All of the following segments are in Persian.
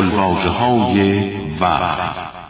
گلواژه‌های وحی.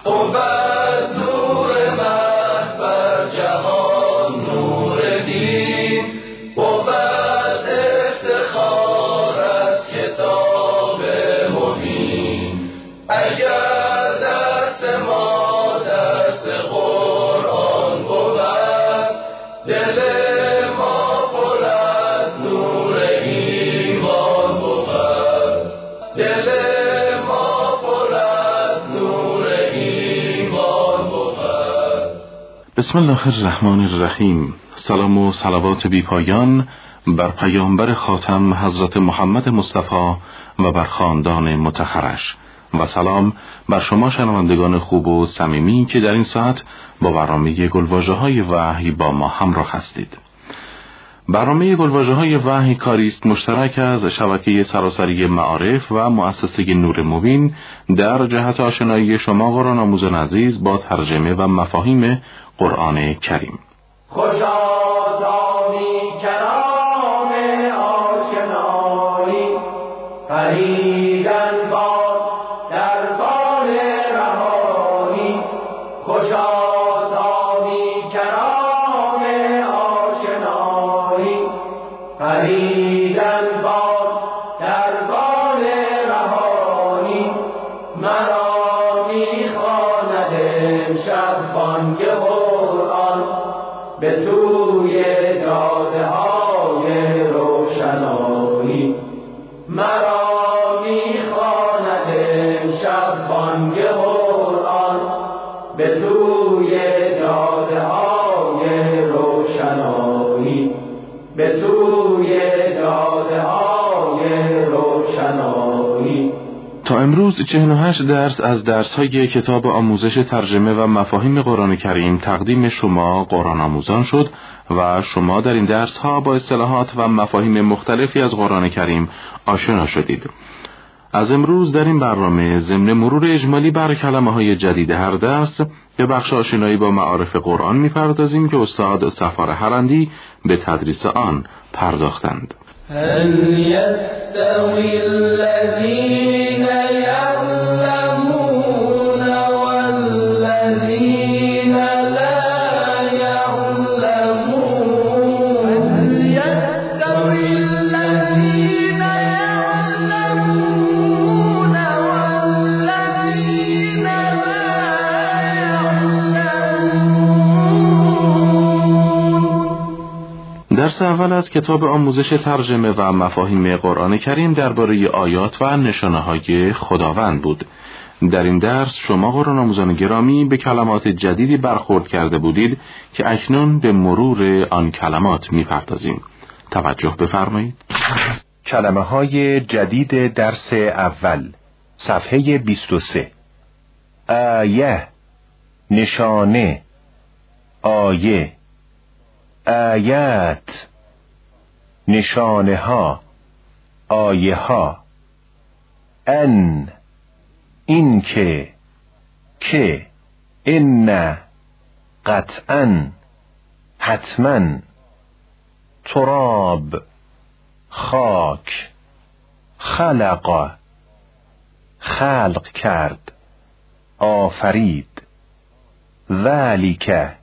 بسم الله الرحمن الرحیم. سلام و صلوات بی پایان بر پیامبر خاتم حضرت محمد مصطفی و بر خاندان مطهرش، و سلام بر شما شنوندگان خوب و صمیمی که در این ساعت با برنامه گلواژه‌های وحی با ما همراه هستید. برنامه گلواژه‌های وحی کاری است مشترک از شبکه سراسری معارف و مؤسسه نور مبین در جهت آشنایی شما قرآن آموزان عزیز با ترجمه و مفاهیم قرآن کریم. خوشادانی کرام آشنایی پریدن باد در بال رهایی. خوشادانی کرام آشنایی پریدن باد در بال رهایی. مرا میخواند امشب بانگ به سوی جاده های روشنایی. مرا میخواند امشب بانگ قرآن به سوی جاده های روشنایی. به سوی جاده های روشنایی. تا امروز 48 درس از درس‌های کتاب آموزش ترجمه و مفاهیم قرآن کریم تقدیم شما قرآن آموزان شد و شما در این درس‌ها با اصطلاحات و مفاهیم مختلفی از قرآن کریم آشنا شدید. از امروز در این برنامه ضمن مرور اجمالی بر کلمه‌های جدید هر درس به بخش آشنایی با معارف قرآن می‌پردازیم که استاد صفار هرندی به تدریس آن پرداختند. هل يستوي الذين يعلمون والذين لا يعلمون؟ هل يستوي الذين يعلمون والذين لا يعلمون؟ درس اول از کتاب آموزش ترجمه و مفاهیم قرآن کریم درباره آیات و نشانه‌های خداوند بود. در این درس شما قرآن آموزان گرامی به کلمات جدیدی برخورد کرده بودید که اکنون به مرور آن کلمات می‌پردازیم. توجه بفرمایید. کلمه‌های جدید درس اول، صفحه 23. آیه، نشانه، آیه. آیات، نشانه ها، آیه ها. ان، این که، ان، قطعا، حتما. تراب، خاک. خلق، خلق کرد، آفرید. ذالک،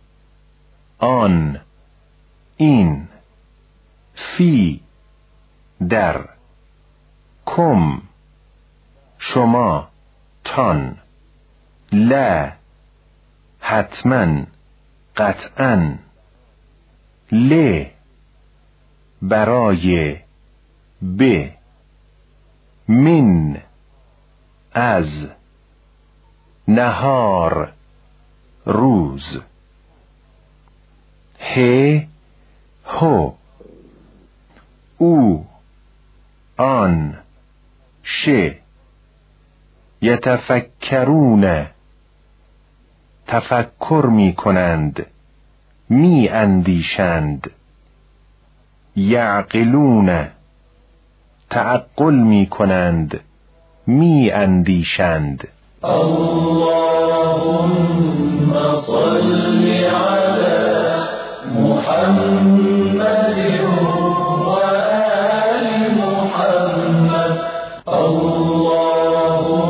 آن، این. فی، در. کم، شما، تان. لا، حتما، قطعا. ل، برای. ب، من، از. نهار، روز. ه، هو. او، آن. ش، یتفکرون، تفکر می کنند، می اندیشند. یعقلون، تعقل می کنند، می اندیشند. اللهم صل على محمد و آل محمد. اللهم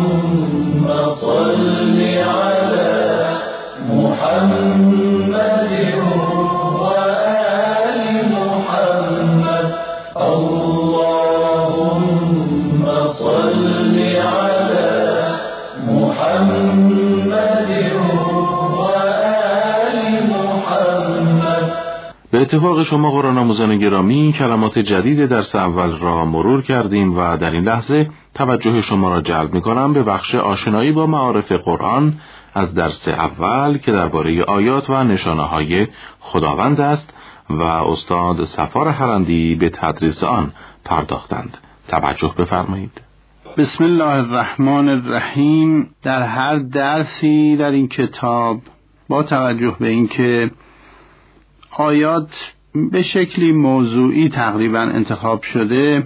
به اتفاق شما قرآن آموزان گرامی، کلمات جدید درس اول را مرور کردیم و در این لحظه توجه شما را جلب می‌کنم به بخش آشنایی با معارف قرآن از درس اول که درباره آیات و نشانه‌های خداوند است و استاد صفار حرندی به تدریس آن پرداختند. توجه بفرمایید. بسم الله الرحمن الرحیم. در هر درسی در این کتاب با توجه به اینکه آیات به شکلی موضوعی تقریبا انتخاب شده،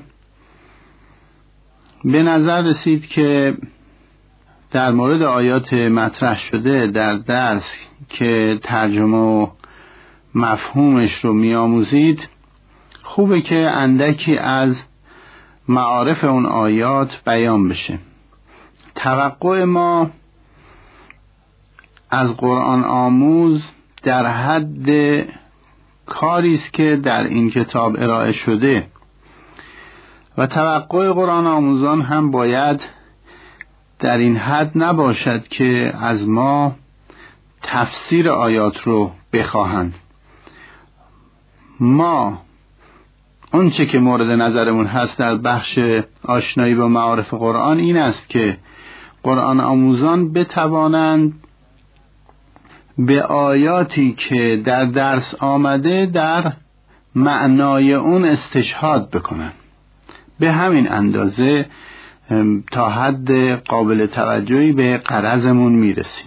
به نظر رسید که در مورد آیات مطرح شده در درس که ترجمه و مفهومش رو می‌آموزید، خوبه که اندکی از معارف اون آیات بیان بشه. توقع ما از قرآن آموز در حد کاری است که در این کتاب ارائه شده و توقع قرآن آموزان هم باید در این حد نباشد که از ما تفسیر آیات رو بخواهند. ما اونچه که مورد نظرمون هست در بخش آشنایی با معارف قرآن این است که قرآن آموزان بتوانند به آیاتی که در درس آمده در معنای اون استشهاد بکنند. به همین اندازه تا حد قابل توجهی به غرضمون میرسیم.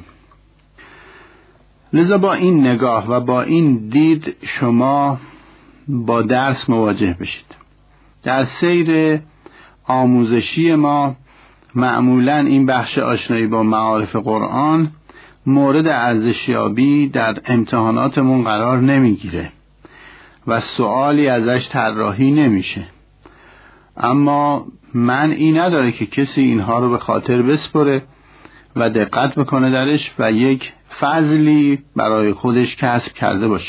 لذا با این نگاه و با این دید شما با درس مواجه بشید. در سیر آموزشی ما معمولاً این بخش آشنایی با معارف قرآن مورد ارزشیابی در امتحاناتمون قرار نمیگیره و سوالی ازش طراحی نمیشه، اما معنی نداره که کسی اینها رو به خاطر بسپره و دقت بکنه درش و یک فضلی برای خودش کسب کرده باشه.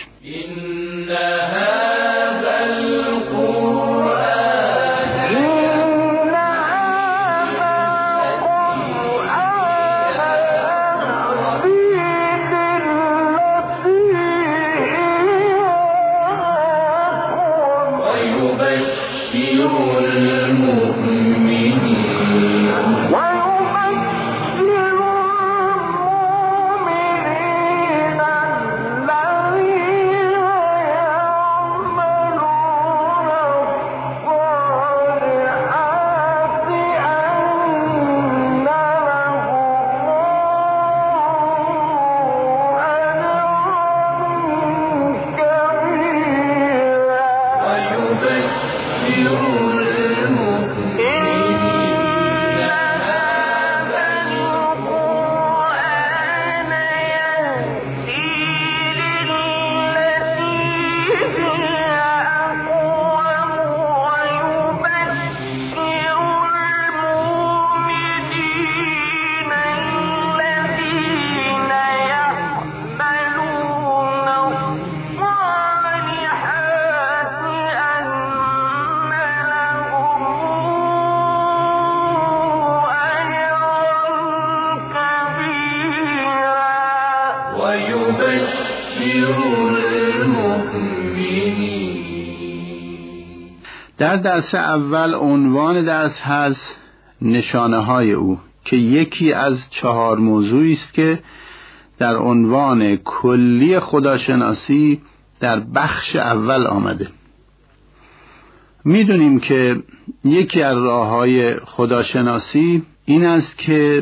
در درس اول عنوان درس هست نشانه های او که یکی از 4 موضوعی است که در عنوان کلی خداشناسی در بخش اول آمده. میدونیم که یکی از راه‌های خداشناسی این است که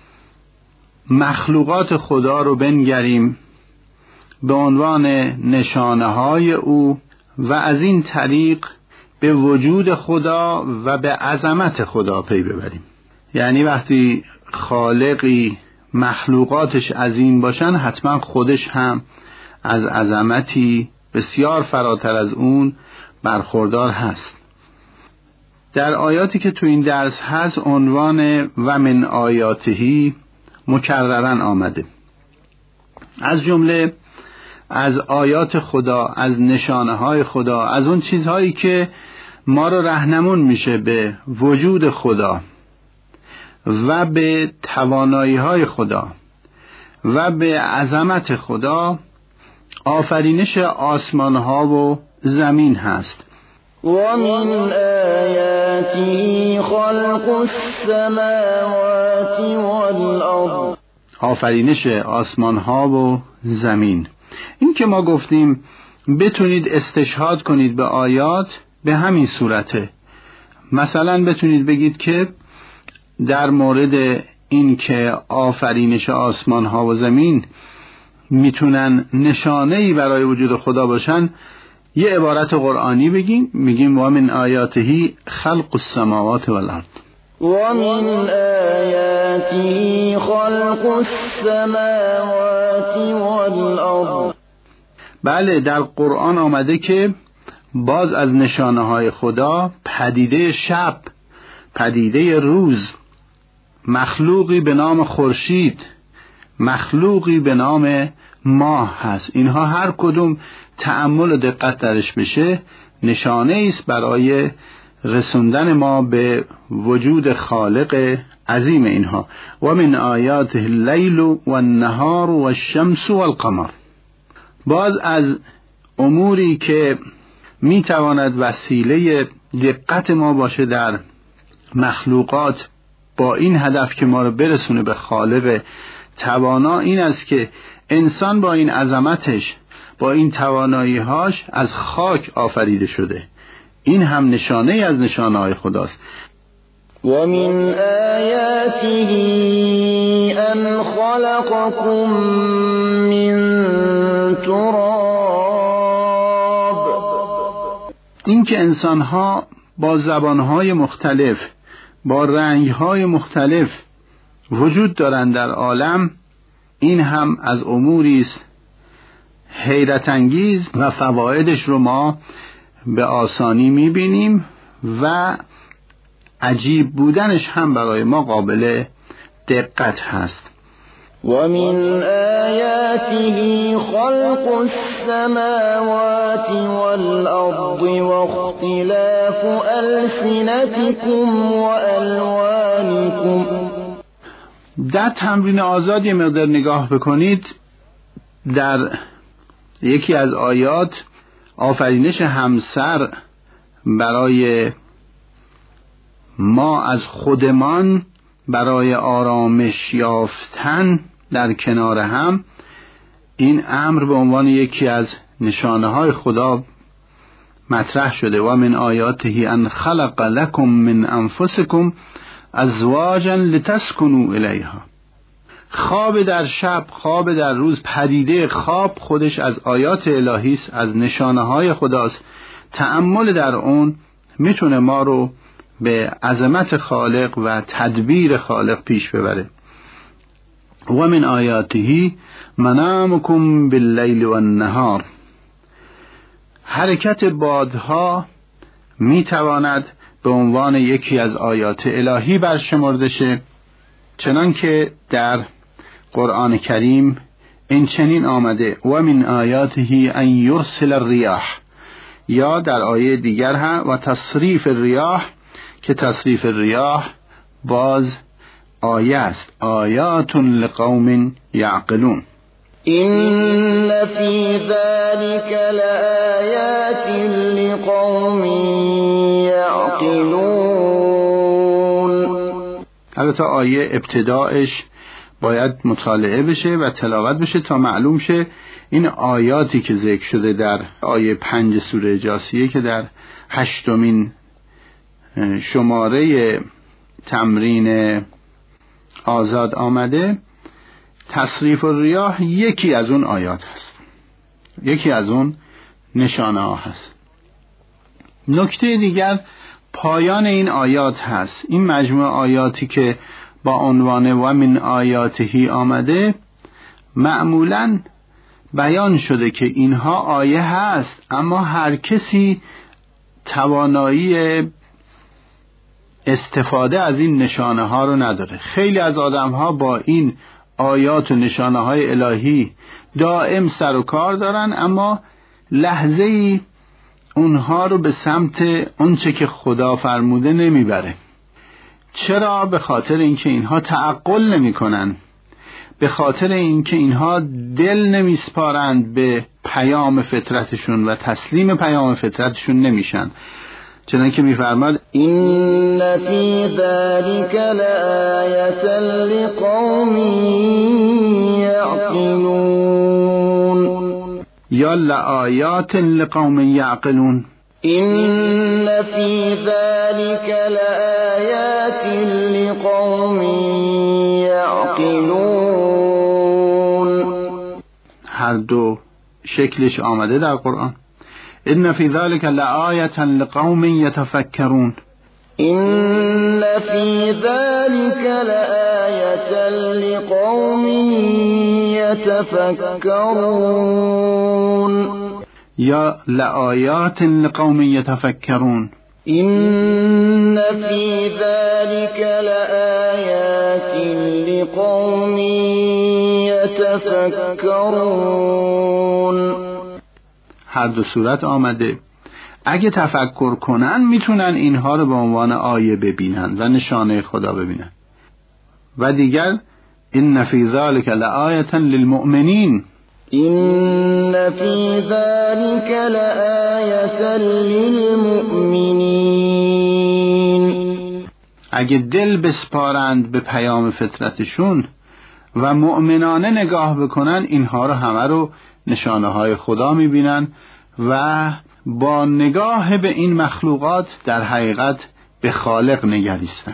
مخلوقات خدا رو بنگریم به عنوان نشانه های او و از این طریق به وجود خدا و به عظمت خدا پی ببریم. یعنی وقتی خالقی مخلوقاتش عظیم باشن، حتما خودش هم از عظمتی بسیار فراتر از اون برخوردار هست. در آیاتی که تو این درس هست عنوان و من آیاتهی مکررن آمده. از جمله از آیات خدا، از نشانه های خدا، از اون چیزهایی که ما رو راهنمون میشه به وجود خدا و به توانایی های خدا و به عظمت خدا، آفرینش آسمان ها و زمین هست. ومن آیاته خلق السماوات والارض، آفرینش آسمان ها و زمین. این که ما گفتیم بتونید استشهاد کنید به آیات به همین صورته. مثلا بتونید بگید که در مورد این که آفرینش آسمان ها و زمین میتونن نشانه‌ای برای وجود خدا باشن، یه عبارت قرآنی میگیم و من آیاته خلق السماوات والارض. ومن آیاته خلق السماوات والارض. بله، در قرآن آمده که باز از نشانه های خدا پدیده شب، پدیده روز، مخلوقی به نام خورشید، مخلوقی به نام ماه هست. اینها هر کدوم تأمل و دقت درش بشه نشانه است برای رسوندن ما به وجود خالق عظیم اینها. و من آیاته اللیل و النهار و الشمس و القمر. باز از اموری که میتواند وسیله دقت ما باشه در مخلوقات با این هدف که ما رو برسونه به خالق توانا، این است که انسان با این عظمتش، با این توانایی‌هاش از خاک آفریده شده. این هم نشانه از نشانه‌های خداست. ومن آیاته ان خلقكم من تراب. این که انسان‌ها با زبان‌های مختلف، با رنگ‌های مختلف وجود دارند در عالم، این هم از اموری است حیرت انگیز و فوایدش رو ما به آسانی می‌بینیم و عجیب بودنش هم برای ما قابل دقت هست. ومن آیاته خلق السماوات والأرض واختلاف ألسنتكم وألوانكم. در تمرین آزاد یه مقدار نگاه بکنید، در یکی از آیات آفرینش همسر برای ما از خودمان برای آرامش یافتن در کنار هم، این امر به عنوان یکی از نشانه های خدا مطرح شده. و من آیاته ان خلق لکم من انفسکم ازواجا لتسکنوا الیها. خواب در شب، خواب در روز، پدیده خواب خودش از آیات الهی است، از نشانه های خداست. تأمل در اون میتونه ما رو به عظمت خالق و تدبیر خالق پیش ببره. و من آیاته منامکم باللیل و النهار. حرکت بادها میتواند به عنوان یکی از آیات الهی برشمرده شه، چنان که در قرآن کریم این چنین آمده و من آیاته ان یرسل الریاح، یا در آیه دیگر هم و تصریف الریاح، که تصریف الریاح باز آیه است، آیات لقوم یعقلون. إن في ذلك لآيات لقوم يعقلون. البته آیه ابتداعش باید مطالعه بشه و تلاوت بشه تا معلوم شه این آیاتی که ذکر شده در آیه 5 سوره جاثیه که در 8مین شماره تمرین آزاد آمده، تصریف الریاح یکی از اون آیات هست، یکی از اون نشانه ها هست. نکته دیگر پایان این آیات هست. این مجموعه آیاتی که با عنوان و من آیاته آمده معمولاً بیان شده که اینها آیه هست، اما هر کسی توانایی استفاده از این نشانه ها رو نداره. خیلی از آدم ها با این آیات و نشانه های الهی دائم سر و کار دارن، اما لحظه‌ای اونها رو به سمت اونچه که خدا فرموده نمیبره. چرا؟ به خاطر اینکه اینها تعقل نمی کنن. به خاطر اینکه اینها دل نمیسپارند به پیام فطرتشون و تسلیم پیام فطرتشون نمیشن. چنانکه میفرماد این فی ذلک لآیة لقوم یعقلون یا لآیات لقوم یعقلون. این فی ذلک لآیات لقوم یعقلون. هر دو شکلش آمده در قرآن. ان فی ذلک لآیة لقوم یتفکرون. این فی ذلک لآیة لقوم یتفکرون یا لآیات لقوم یتفکرون. این فی ذلک لآیات لقوم یتفکرون. هر دو صورت آمده. اگه تفکر کنن میتونن اینها رو به عنوان آیه ببینن و نشانه خدا ببینن. و دیگر ان فی ذلک لآیة للمؤمنین. این فی ذلک لآیة للمؤمنین. اگه دل بسپارند به پیام فطرتشون و مؤمنانه نگاه بکنن، اینها رو همه رو نشانه های خدا میبینن و با نگاه به این مخلوقات در حقیقت به خالق نگریستن.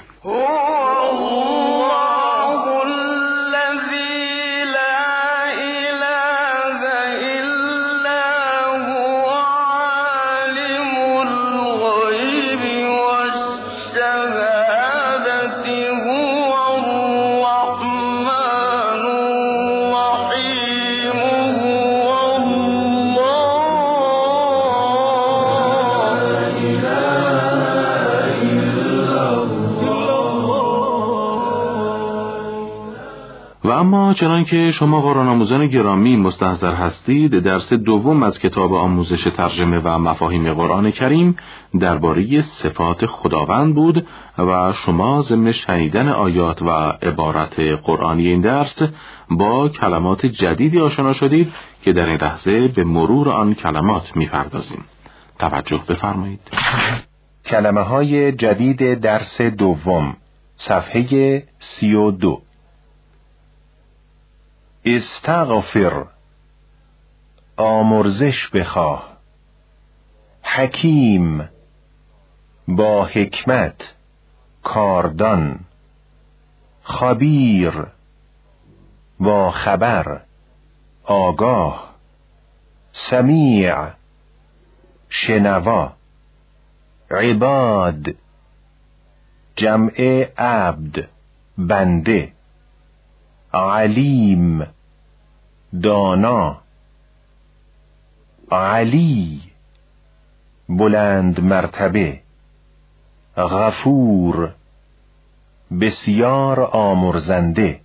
اما چنانکه شما قرآن آموزان گرامی مستحضر هستید، درس دوم از کتاب آموزش ترجمه و مفاهیم قرآن کریم درباره صفات خداوند بود و شما ضمن شنیدن آیات و عبارت قرآنی این درس با کلمات جدیدی آشنا شدید که در این لحظه به مرور آن کلمات می‌پردازیم. توجه بفرمایید. کلمه های جدید درس دوم، صفحه 32. استغفر، آمرزش بخواه. حکیم، با حکمت، کاردان. خبیر، با خبر، آگاه. سمیع، شنوا. عباد، جمع عبد، بنده. علیم، دانا. علی، بلند مرتبه. غفور، بسیار آمرزنده.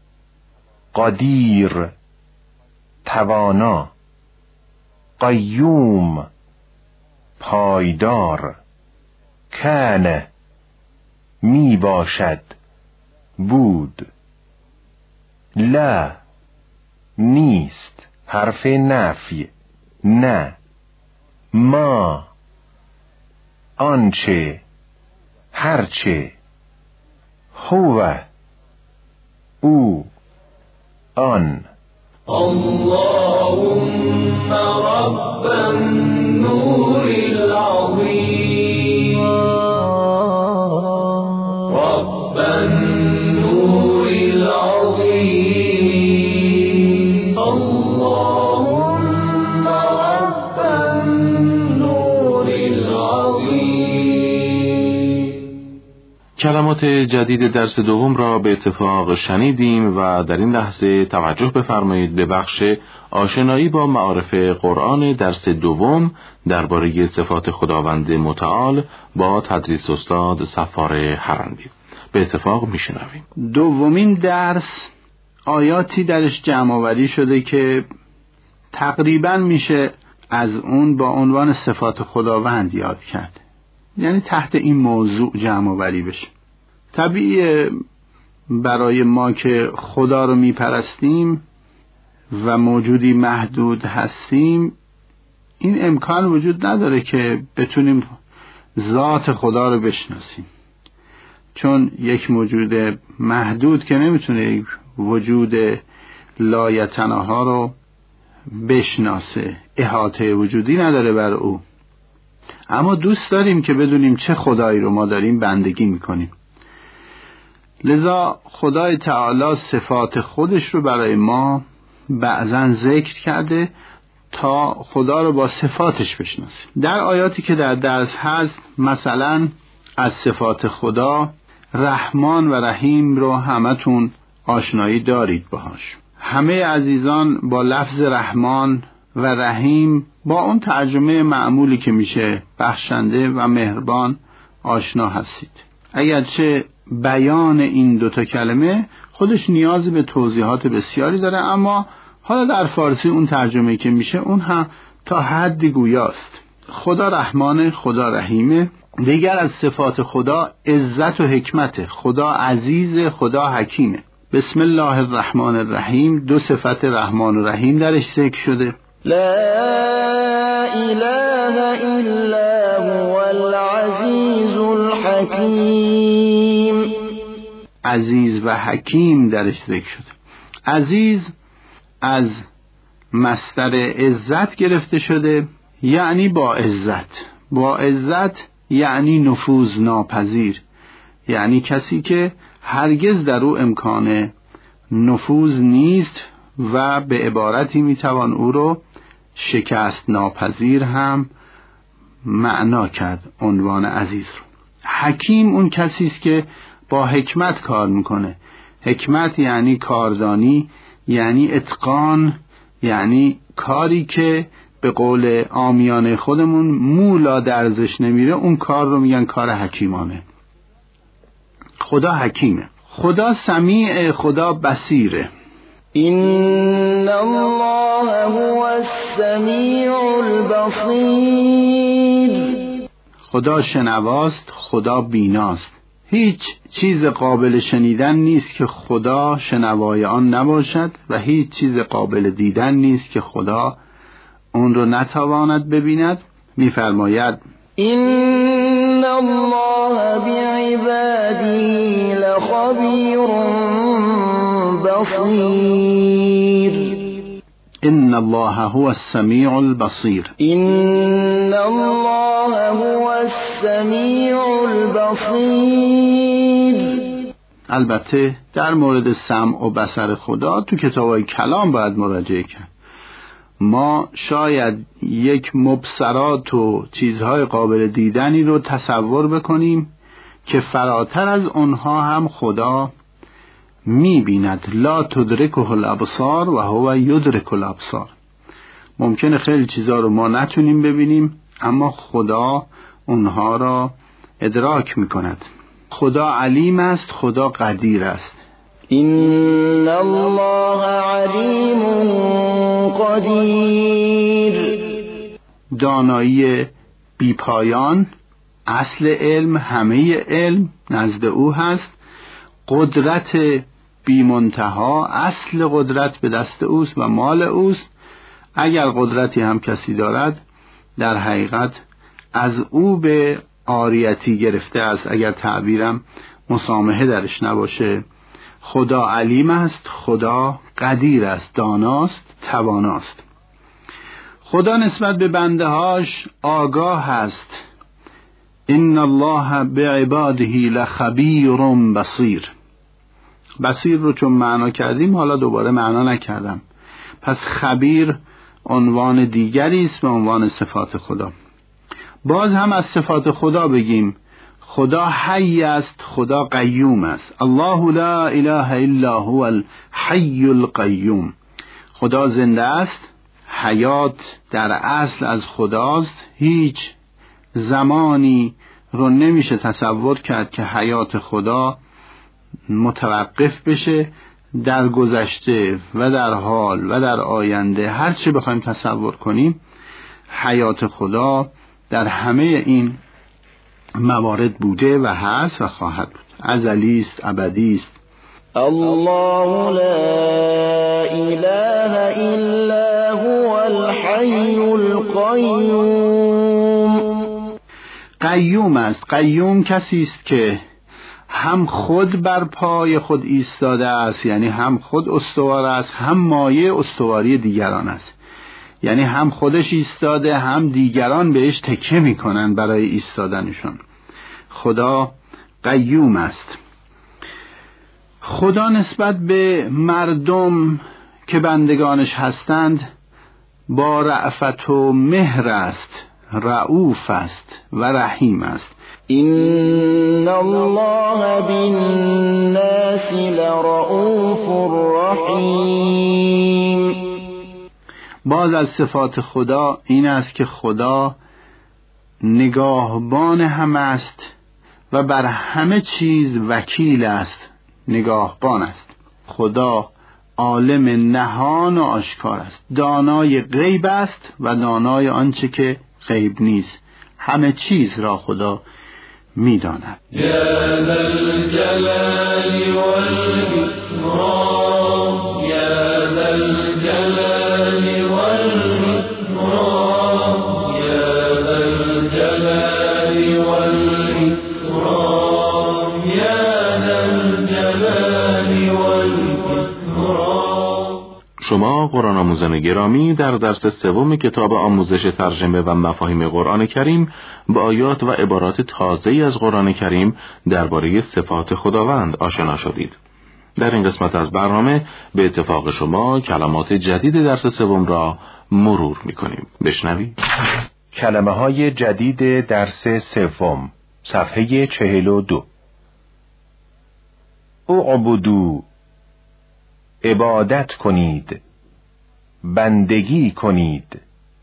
قدیر، توانا. قیوم، پایدار. کان، می باشد، بود. لا، نیست، حرف نفی، نه. ما، آنچه، هرچه. هو، او، آن. اللهم رب النور العظیم رب النور العظیم اللهم رب النور العظیم. کلمات جدید درس دوم را به اتفاق شنیدیم و در این لحظه توجه بفرمایید به بخش آشنایی با معارف قرآن درس دوم درباره صفات خداوند متعال با تدریس استاد صفار هرندی. به اتفاق میشنویم. دومین درس آیاتی درش جمع آوری شده که تقریبا میشه از اون با عنوان صفات خداوند یاد کرد، یعنی تحت این موضوع جمع آوری بشه. طبیعیه برای ما که خدا رو میپرستیم و موجودی محدود هستیم این امکان وجود نداره که بتونیم ذات خدا رو بشناسیم، چون یک موجود محدود که نمیتونه یک وجود لایتناها رو بشناسه، احاطه وجودی نداره بر او. اما دوست داریم که بدونیم چه خدایی رو ما داریم بندگی میکنیم. لذا خدای تعالی صفات خودش رو برای ما بعضن ذکر کرده تا خدا رو با صفاتش بشناسیم. در آیاتی که در درس هست مثلا از صفات خدا رحمان و رحیم رو همتون آشنایی دارید باهاش. همه عزیزان با لفظ رحمان و رحیم با اون ترجمه معمولی که میشه بخشنده و مهربان آشنا هستید. اگرچه بیان این دوتا کلمه خودش نیاز به توضیحات بسیاری داره، اما حالا در فارسی اون ترجمه که میشه اون هم تا حدی گویاست. خدا رحمانه، خدا رحیمه. دیگر از صفات خدا عزت و حکمته. خدا عزیز، خدا حکیمه. بسم الله الرحمن الرحیم، دو صفت رحمان و رحیم درش ذکر شده. لا اله الا هو العزیز الحکیم. عزیز و حکیم درش ذکر شده. عزیز از مصدر عزت گرفته شده، یعنی با عزت. با عزت یعنی نفوذ ناپذیر، یعنی کسی که هرگز در او امکان نفوذ نیست و به عبارتی میتوان او رو شکست ناپذیر هم معنا کرد عنوان عزیز رو. حکیم اون کسی است که با حکمت کار میکنه. حکمت یعنی کاردانی، یعنی اتقان، یعنی کاری که به قول عامیانه خودمون مولا درزش نمیره، اون کار رو میگن کار حکیمانه. خدا حکیمه. خدا سمیع، خدا بصیره. ان الله هو السمیع البصیر. خدا شنواست، خدا بیناست. هیچ چیز قابل شنیدن نیست که خدا شنوای آن نباشد و هیچ چیز قابل دیدن نیست که خدا اون رو نتواند ببیند. میفرماید ان الله بعباده لخبیر بصیر. ان الله هو السمیع البصیر. ان الله هو السمیع البصیر. البته در مورد سمع و بصر خدا تو کتابای کلام باید مراجعه کرد. ما شاید یک مبصرات و چیزهای قابل دیدنی رو تصور بکنیم که فراتر از اونها هم خدا می‌بیند. لا تدرکه الابصار و هو یدرک الابصار. ممکنه خیلی چیزها رو ما نتونیم ببینیم، اما خدا اونها را ادراک می‌کند. خدا علیم است، خدا قدیر است. ان الله علیم قدیر. دانایی بی پایان، اصل علم، همه علم نزد او هست. قدرت بی منتها، اصل قدرت به دست اوست و مال اوست. اگر قدرتی هم کسی دارد در حقیقت از او به عاریتی گرفته است، اگر تعبیرم مسامحه درش نباشه. خدا علیم است، خدا قدیر است، داناست، تواناست. خدا نسبت به بندهاش آگاه است. ان الله بعباده لخبیر بصیر. بصیر رو چون معنا کردیم حالا دوباره معنا نکردم. پس خبیر عنوان دیگری است به عنوان صفات خدا. باز هم از صفات خدا بگیم. خدا حی است، خدا قیوم است. الله لا اله الا هو الحی القیوم. خدا زنده است. حیات در اصل از خداست. هیچ زمانی رو نمیشه تصور کرد که حیات خدا متوقف بشه. در گذشته و در حال و در آینده هر چی بخوایم تصور کنیم، حیات خدا در همه این موارد بوده و هست و خواهد بود. ازلی است، ابدی است. الله لا إله إلا هو الحي القیوم. قیوم است. قیوم کسی است که هم خود بر پای خود ایستاده است، یعنی هم خود استوار است، هم مایه استواری دیگران است، یعنی هم خودش ایستاده هم دیگران بهش تکیه میکنن برای ایستادنشون. خدا قیوم است. خدا نسبت به مردم که بندگانش هستند با رأفت و مهر است، رؤوف است و رحیم است. إن الله بالناس لرؤوف رحیم. باز از صفات خدا این است که خدا نگاهبان همه است و بر همه چیز وکیل است، نگاهبان است. خدا عالم نهان و آشکار است، دانای غیب است و دانای آنچه که غیب نیست. همه چیز را خدا می‌داند. یا ذا الجلال والإکرام، یا ذا الجلال والإکرام، یا ذا الجلال والإکرام، یا ذا الجلال والإکرام. شما قرآن آموزان گرامی در درس سوم کتاب آموزش ترجمه و مفاهیم قرآن کریم با آیات و عبارات تازه‌ای از قرآن کریم درباره صفات خداوند آشنا شدید. در این قسمت از برنامه به اتفاق شما کلمات جدید درس سوم را مرور می‌کنیم. بشنوید. کلمه های جدید درس سوم، صفحه 42. اعبدوا، عبادت کنید، بندگی کنید.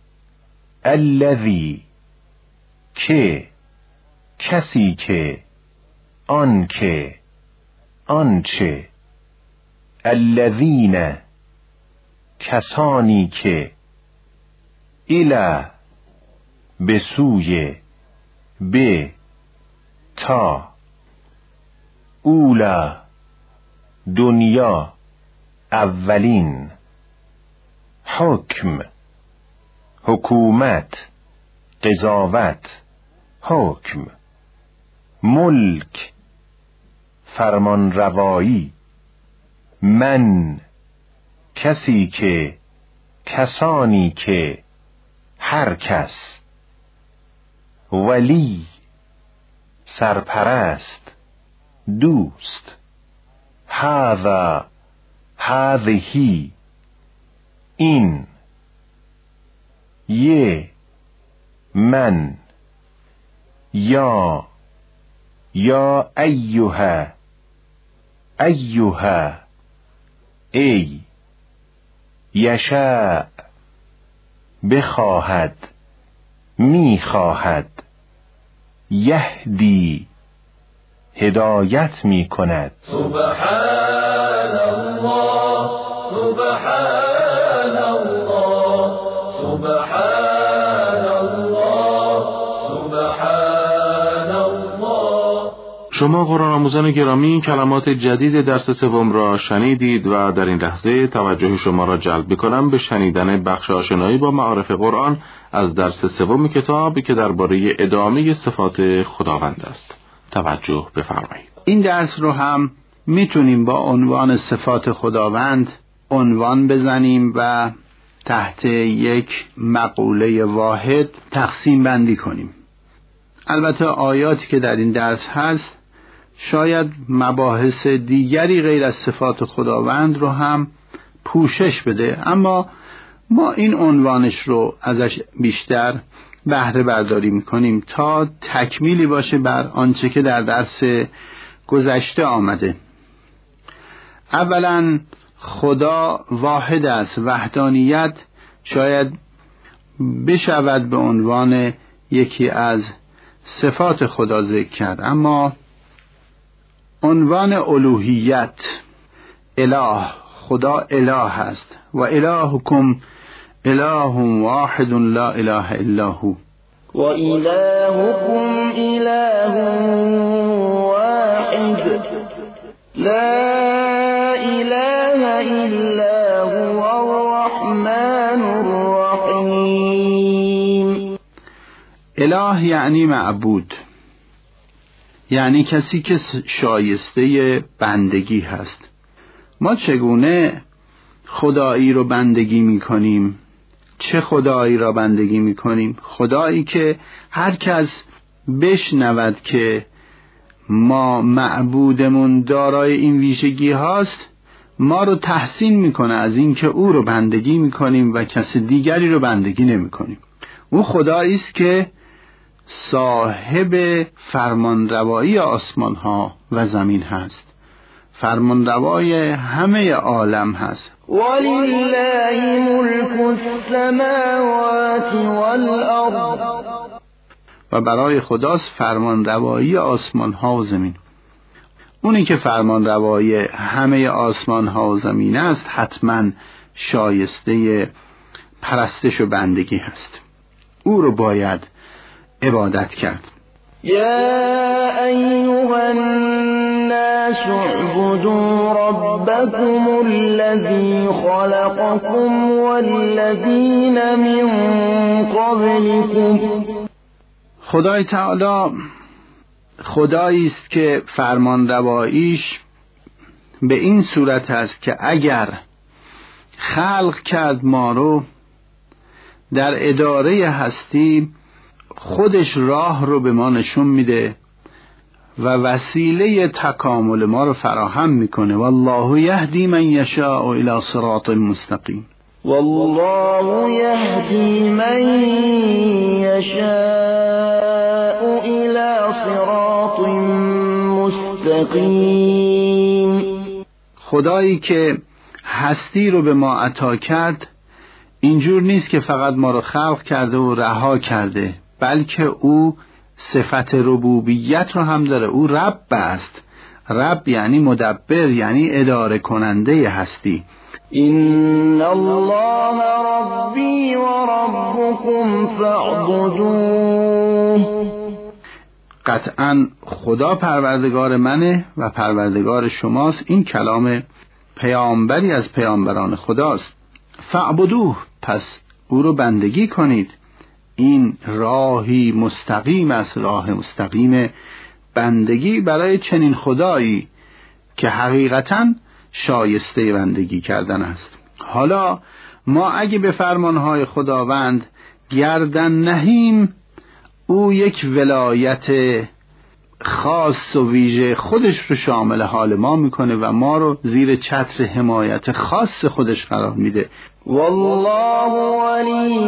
الذی، که، کسی که، آن که، آنچه. الذین، کسانی که. الی، به سوی، به، تا. اولا، دنیا، اولین. حکم، حکومت، قضاوت، حکم. ملک، فرمان روایی. من، کسی که، کسانی که، هر کس. ولی، سرپرست، دوست. هذا، هذهی، این. یه، من. یا ایها، ایها، ای. یشاء، بخواهد، میخواهد. یهدی، هدایت میکند. سبحان الله، سبحان الله، سبحان الله، سبحان الله. شما قرآن آموزان گرامی کلمات جدید درس سوم را شنیدید و در این لحظه توجه شما را جلب می‌کنم به شنیدن بخش آشنایی با معارف قرآن از درس سوم کتاب که درباره ادامه صفات خداوند است. توجه بفرمایید. این درس رو هم میتونیم با عنوان صفات خداوند عنوان بزنیم و تحت یک مقوله واحد تقسیم بندی کنیم. البته آیاتی که در این درس هست شاید مباحث دیگری غیر از صفات خداوند رو هم پوشش بده، اما ما این عنوانش رو ازش بیشتر بهره برداری میکنیم تا تکمیلی باشه بر آنچه که در درس گذشته آمده. اولا خدا واحد است. وحدانیت شاید بشود به عنوان یکی از صفات خدا ذکر کرد، اما عنوان الوهیت، اله، خدا اله است. و الهکم اله واحد لا اله الا هو. و الهکم اله واحد لا اله یعنی معبود، یعنی کسی که شایسته بندگی هست. ما چگونه خدایی رو بندگی میکنیم؟ چه خدایی را بندگی میکنیم؟ خدایی که هر کس بشنود که ما معبودمون دارای این ویژگی هاست، ما رو تحسین میکنه از این که او رو بندگی میکنیم و کس دیگری رو بندگی نمیکنیم. او خدایی است که صاحب فرمانروایی آسمان ها و زمین هست، فرمانروای همه عالم هست. ولله ملك السماوات والارض، و برای خداست فرمانروایی آسمان ها و زمین. اونی که فرمانروایی همه آسمان ها و زمین است حتما شایسته پرستش و بندگی هست. او رو باید عبادت کرد. يا أيها الناس اعبدوا ربكم الذي خلقكم والذين من قبلكم. خدای تعالی خدایی است که فرمانرواییش به این صورت است که اگر خلق کرد ما رو در اداره هستی، خودش راه رو به ما نشون میده و وسیله تکامل ما رو فراهم میکنه. والله یهدی من یشاء الی صراط مستقیم. والله یهدی من یشاء الی صراط مستقیم. خدایی که هستی رو به ما عطا کرد اینجور نیست که فقط ما رو خلق کرده و رها کرده، بلکه او صفت ربوبیت رو هم داره. او رب است. رب یعنی مدبر، یعنی اداره کننده هستی. ان الله ربی و ربکم فاعبدوه. قطعا خدا پروردگار منه و پروردگار شماست. این کلام پیامبری از پیامبران خداست. فاعبدوه، پس او رو بندگی کنید. این راهی مستقیم است، راه مستقیم بندگی برای چنین خدایی که حقیقتاً شایسته بندگی کردن است. حالا ما اگه به فرمانهای خداوند گردن نهیم، او یک ولایت خاص و ویژه خودش رو شامل حال ما میکنه و ما رو زیر چتر حمایت خاص خودش قرار میده. والله ولی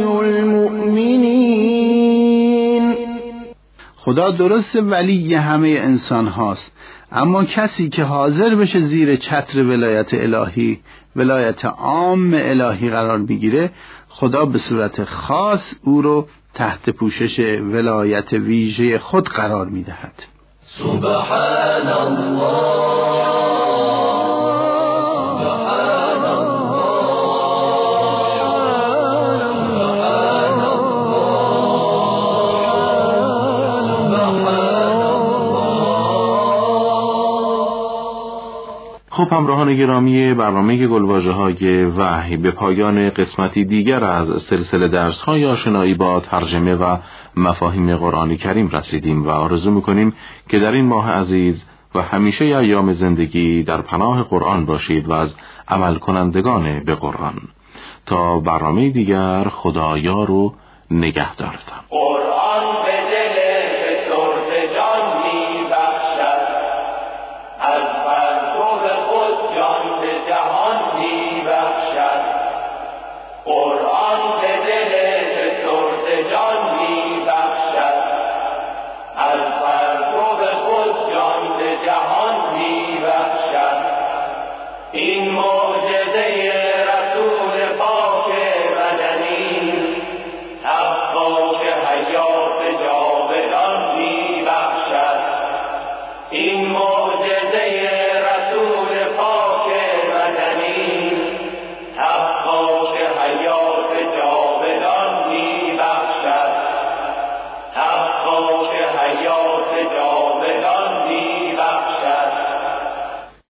المؤمنین. خدا درست ولی همه انسان هاست، اما کسی که حاضر بشه زیر چتر ولایت الهی، ولایت عام الهی قرار بگیره، خدا به صورت خاص او رو تحت پوشش ولایت ویژه خود قرار میدهد. سبحان الله. خب همراهان گرامی برنامه گلواژه‌های وحی، به پایان قسمتی دیگر از سلسله درس‌های آشنایی با ترجمه و مفاهیم قرآن کریم رسیدیم و آرزو می‌کنیم که در این ماه عزیز و همیشه ایام زندگی در پناه قرآن باشید و از عمل کنندگان به قرآن. تا برنامه دیگر، خدایا رو نگهدارتان.